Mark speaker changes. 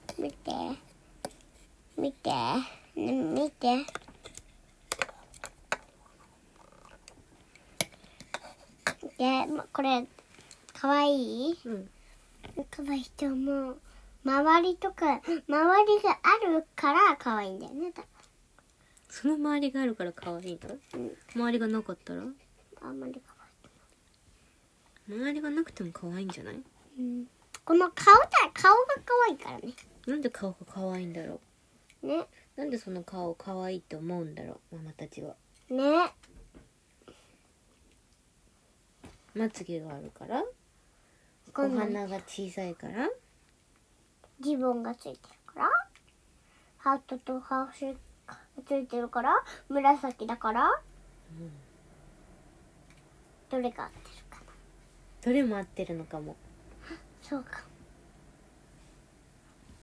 Speaker 1: 見て見て、ね、見て。で、これかわいい？
Speaker 2: うん。
Speaker 1: かわいいと思う。周りがあるからかわいいんだよね。
Speaker 2: その周りがあるから可愛いの？
Speaker 1: うん。
Speaker 2: 周りがなかったら？
Speaker 1: あんまりかわい
Speaker 2: 周りがなくても可愛いんじゃない？
Speaker 1: い。うん。この顔が可愛いからね。
Speaker 2: なんで顔が可愛いんだろ
Speaker 1: う。ね。
Speaker 2: なんでその顔可愛いって思うんだろう、ママたちは。
Speaker 1: ね。
Speaker 2: まつげがあるから？お鼻が小さいから？
Speaker 1: リボンがついてるから？ハートとハーフがついてるから？紫だから？どれが合ってるかな？
Speaker 2: どれも合ってるのかも。
Speaker 1: そうかも。